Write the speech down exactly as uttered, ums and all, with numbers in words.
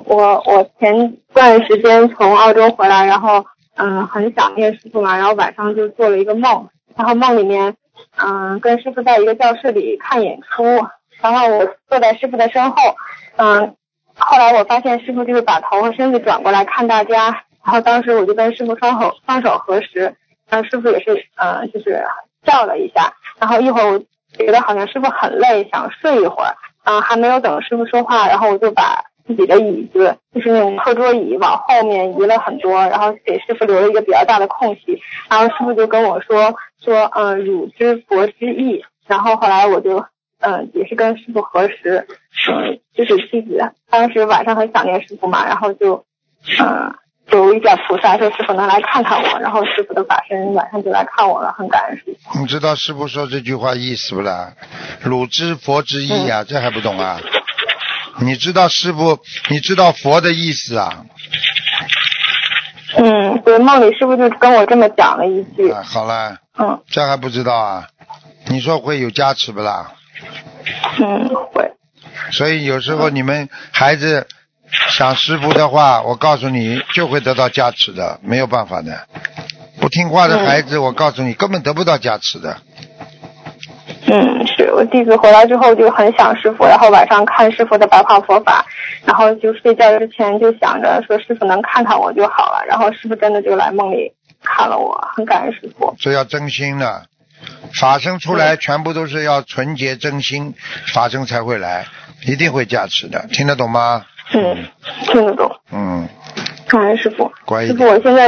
我我前段时间从澳洲回来，然后嗯很想念师傅嘛，然后晚上就做了一个梦，然后梦里面嗯跟师傅在一个教室里看演出，然后我坐在师傅的身后，嗯后来我发现师傅就是把头和身子转过来看大家，然后当时我就跟师傅双手双手合十，然后师傅也是呃就是笑了一下，然后一会儿我觉得好像师傅很累想睡一会儿，嗯、呃、还没有等师傅说话，然后我就把自己的椅子就是那种课桌椅往后面移了很多，然后给师傅留了一个比较大的空隙，然后师傅就跟我说说嗯、呃、汝知佛之意，然后后来我就嗯、呃、也是跟师傅核实，嗯、呃、就是弟子当时晚上很想念师傅嘛，然后就嗯。呃求一下菩萨说师傅能来看看我，然后师傅的法身晚上就来看我了，很感恩师傅。 你知道师傅说这句话意思不啦？汝知佛之意啊、嗯、这还不懂啊？你知道师傅你知道佛的意思啊？ 嗯，对，梦里师傅就跟我这么讲了一句。 啊，好了， 嗯， 这还不知道啊？你说会有加持不啦？ 嗯，会。 所以有时候你们孩子想师傅的话，我告诉你就会得到加持的，没有办法的。不听话的孩子、嗯、我告诉你根本得不到加持的。 嗯，是我弟子回来之后就很想师傅，然后晚上看师傅的白话佛法，然后就睡觉之前就想着说师傅能看看我就好了，然后师傅真的就来梦里看了我，很感恩师傅。 这要真心的，法身出来全部都是要纯洁真心，法身才会来，一定会加持的，听得懂吗？ 嗯，听得懂。 嗯， 感恩师傅。 乖一点。 师傅，我现在